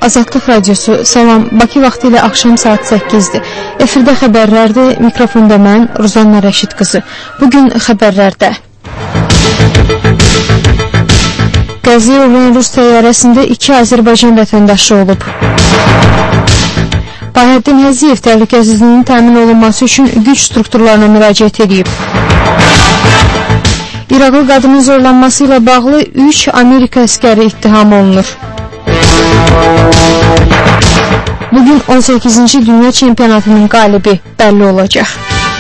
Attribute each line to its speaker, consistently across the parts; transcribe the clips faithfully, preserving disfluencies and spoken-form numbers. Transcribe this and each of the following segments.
Speaker 1: Azadlıq Radiosu. Salam, Bakı vaxtı ilə axşam saat səkkizdir. Efirdə xəbərlərdir, mikrofonda mən, Ruzanna Rəşid qızı. Bugün xəbərlərdə Qəziyə uğrayan Rus təyyarəsində iki Azərbaycan vətəndaşı olub. Bahəddin Həziyev təhlükəsizliyinin təmin olunması üçün güc strukturlarına müraciət edib. İraqlı qadının zorlanması ilə bağlı üç Amerika əskəri ittiham olunur. Bugün on səkkizinci Dünya Çempionatının qalibi bəlli olacaq.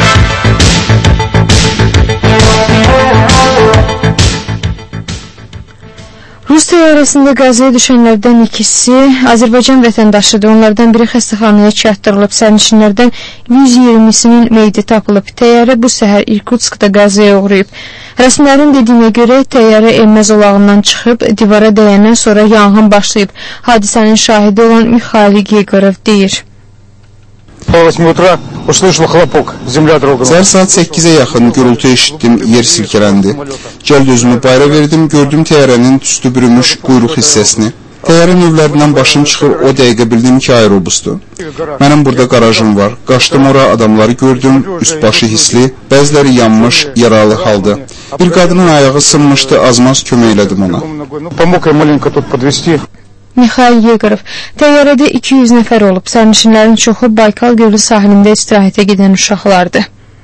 Speaker 1: Rus təyyarəsində qəzaya düşənlərdən ikisi Azərbaycan vətəndaşıdır. Onlardan biri xəstəxanaya çatdırılıb. Sərnişinlərdən yüz iyirmisinin meyidi tapılıb. Təyyarə bu səhər İrkutskda qəzaya uğrayıb. Rəsmilərin dediyinə görə təyyarə Elmə zolağından çıxıb, divara dəyəndən sonra yanğın başlayıb. Hadisənin şahidi olan Mikhail Yegorov deyir.
Speaker 2: Səhər saat səkkizə yaxın gürültü eşitdim, yer silkələndi. Cəld özümü bayra verdim, gördüm təyyarənin tüstü bürümüş quyruq hissəsini. Təyyarə növlərindən başım çıxır, o dəqiqə bildim ki, aerobusdur. Mənim burada qarajım var. Qaçdım ora, adamları gördüm, üst başı hisli, bəziləri yanmış, yaralı halda. Bir qadının ayağı sınmışdı, azmaz kömək elədim ona.
Speaker 1: Mikhail Yegorov. Təyyarədə iki yüz nəfər olub. Sərnişinlərin çoxu Baykal Gölü sahilində istirahətə gedən uşaqlardır.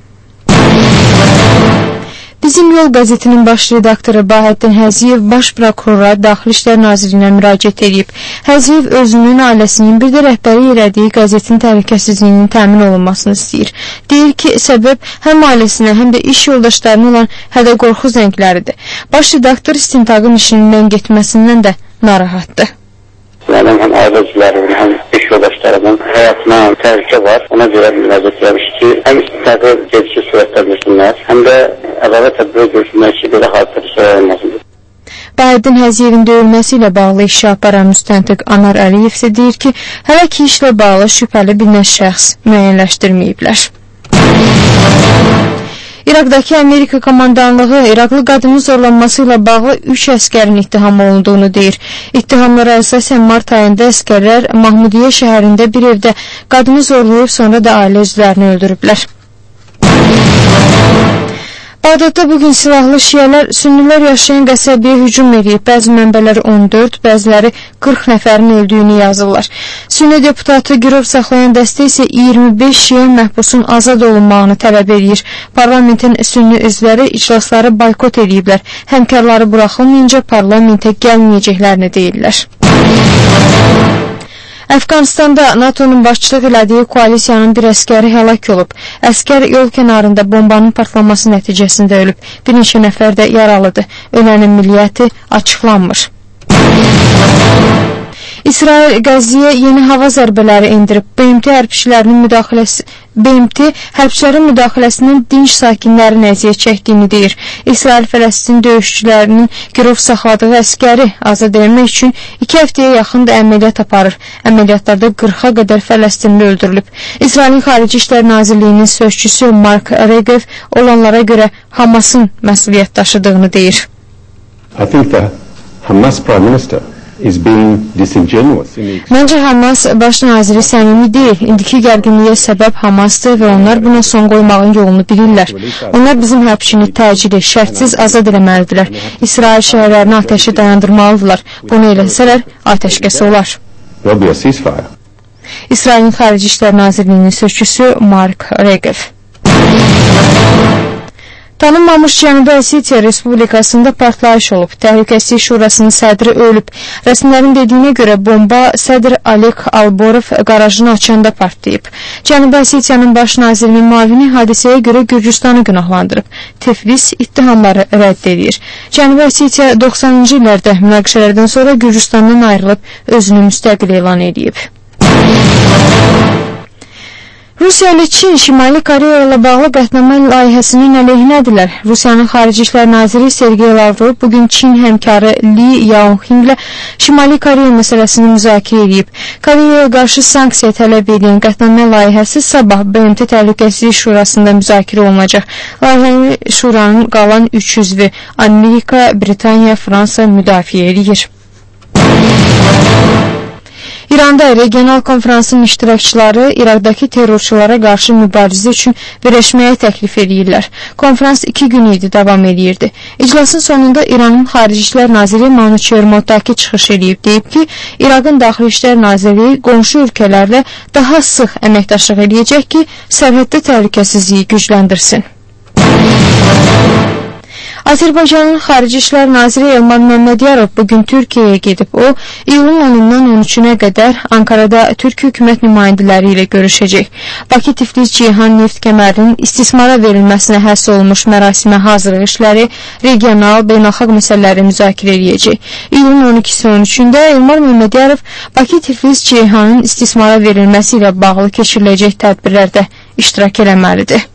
Speaker 1: Bizim Yol qəzetinin baş redaktoru Bahəddin Həziyev baş prokurora Daxili İşlər Nazirliyinə müraciət edib. Həziyev özünün, ailəsinin, bir də rəhbəri elədiyi qəzetin təhlükəsizliyinin təmin olunmasını istəyir. Deyir ki, səbəb həm ailəsinə, həm də iş yoldaşlarına olan hədə-qorxu zəngləridir. Baş redaktor istintaqın işinin getməsindən də narahatdır.
Speaker 3: Mənim həm ailə üzvlərimin, həm iş yoldaşlarımın həyatına təhlükə var. Ona görə müraciət etmiş ki, həm istintaqı gecikir sürətdə bilsinlər, həm də əlavə tədbir görsünlər ki, belə hadisələr olmasındır.
Speaker 1: Bahəddin Həziyevin döyülməsi ilə bağlı işi aparan müstəntiq Anar Əliyev isə deyir ki, hələ ki işlə bağlı şübhəli bilinən şəxs müəyyənləşdirməyiblər. İraqdakı Amerika komandanlığı İraqlı qadının zorlanması ilə bağlı üç əskərin ittiham olunduğunu deyir. İttihamlara əsasən mart ayında əskərlər Mahmudiyyə şəhərində bir evdə qadını zorlayıb, sonra da ailə üzvlərini öldürüblər. Bağdadda bugün silahlı şiələr sünnilər yaşayan qəsəbəyə hücum edib. Bəzi mənbələr on dörd, bəziləri qırx nəfərin öldüyünü yazırlar. Sünni deputatı girov saxlayan dəstə isə iyirmi beş şiə məhbusun azad olunmağını tələb edir. Parlamentin sünni üzvləri iclasları boykot ediblər. Həmkarları buraxılmayınca parlamentə gəlməyəcəklərini deyirlər. Əfqanistanda NATO'nun başçılıq elədiyi koalisiyanın bir əskəri həlak olub. Əskər yol kənarında bombanın partlaması nəticəsində ölüb. Bir neçə nəfər də yaralıdır. Ölənin milliyyəti açıqlanmır. İsrail Qəzziyə yeni hava zərbələri indirib. B M T hərbçilərinin müdaxiləsi B M T hərbçilərin müdaxiləsinin dinc sakinlərin əziyyət çəkdiyini deyir. İsrail Fələstin döyüşçülərinin girov saxladığı əskəri azad etmək üçün iki həftəyə yaxın da əməliyyat aparır. Əməliyyatlarda qırxa qədər Fələstinli öldürülüb. İsrailin Xarici İşlər Nazirliyinin sözçüsü Mark Regev olanlara görə Hamasın məsuliyyət daşıdığını deyir.
Speaker 4: I think the Hamas Prime Minister
Speaker 1: Məncə Hamas baş naziri səmimi deyil. İndiki gərginliyə səbəb Hamasdır və onlar buna son qoymağın yolunu bilirlər. Onlar bizim hərbçini təcili, şərtsiz azad eləməlidirlər. İsrail şəhərlərini atəşi dayandırmalıdırlar. Bunu eləsələr, atəşkəs olar. İsrailin Xarici İşlər Nazirliyinin sözçüsü Mark Regev. Tanınmamış Cənubi Osetiya Respublikasında partlayış olub. Təhlükəsizlik Şurasının sədri ölüb. Rəsmilərin dediyinə görə bomba sədr Alek Alborov qarajını açanda partlayıb. Cənubi Osetiyanın baş nazirinin müavini hadisəyə görə Gürcüstanı günahlandırıb. Tiflis ittihamları rədd edir. Cənubi Osetiya doxsanıncı illərdə münaqişələrdən sonra Gürcüstandan ayrılıb özünü müstəqil elan edib. Rusiya ilə Çin Şimali Koreya ilə bağlı qətnamə layihəsinin əleyhinədirlər. Rusiyanın Xarici İşlər Naziri Sergey Lavrov bugün Çin həmkarı Li Yaoxing ilə Şimali Koreya məsələsini müzakirə edib. Koreyaya qarşı sanksiya tələb edən qətnamə layihəsi sabah B M T Təhlükəsizlik Şurasında müzakirə olunacaq. Layihəni Şuranın qalan üç üzvü Amerika, Britaniya, Fransa müdafiə edir. İranda regional konferansın iştirakçıları İraqdakı terrorçulara qarşı mübarizə üçün birləşməyə təklif edirlər. Konferans iki gün idi davam edirdi. İclasın sonunda İranın Xarici İşlər Naziri Manuçer Mottaki çıxış edib, deyib ki, İraqın Daxili İşlər Nazirliyi qonşu ölkələrlə daha sıx əməkdaşlıq edəcək ki, sərhəddə təhlükəsizliyi gücləndirsin. Azərbaycanın Xarici İşlər Naziri Elmar Məmmədiyarov bugün Türkiyəyə gedib. O, iyulun onundan on üçünə qədər Ankarada Türk hökumət nümayəndələri ilə görüşəcək. Bakı-Tiflis-Ceyhan neft kəmərinin istismara verilməsinə həsr olunmuş mərasimə hazırlıq işləri, regional, beynəlxalq məsələləri müzakirə edəcək. İyulun on ikisi on üçündə Elmar Məmmədiyarov Bakı-Tiflis-Ceyhanın istismara verilməsi ilə bağlı keçiriləcək tədbirlərdə iştirak eləməlidir.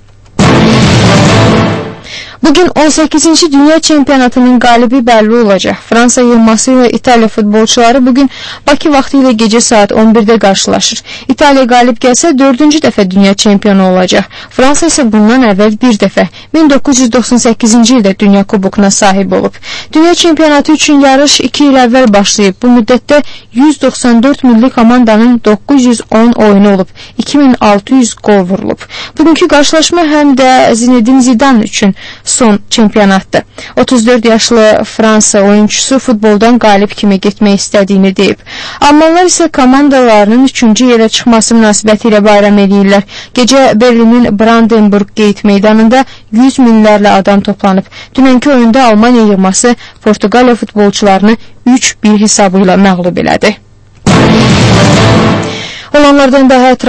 Speaker 1: Bugün on səkkizinci Dünya Çempionatının qalibi bəlli olacaq. Fransa yığması ilə İtaliya futbolçuları bugün Bakı vaxtı ilə gecə saat on birdə qarşılaşır. İtaliya qalib gəlsə dördüncü dəfə dünya çempionu olacaq. Fransa isə bundan əvvəl bir dəfə min doqquz yüz doxsan səkkizinci ildə dünya kubokuna sahib olub. Dünya çempionatı üçün yarış iki il əvvəl başlayıb. Bu müddətdə yüz doxsan dörd milli komandanın doqquz yüz on oyunu olub. iki min altı yüz qol vurulub. Bugünkü qarşılaşma həm də Zinedine Zidane üçün son çempionatdır. otuz dörd yaşlı Fransa oyuncusu futboldan qalib kimi getmək istədiyini deyib. Almanlar isə komandalarının üçüncü yerə çıxması münasibəti ilə bayram edirlər. Gecə Berlinin Brandenburg Gate meydanında yüz minlərlə adam toplanıb. Dünənki oyunda Almaniya yığması Portuqaliya futbolçularını üç bir hesabı ilə məğlub elədi. Olanlardan daha ətraflı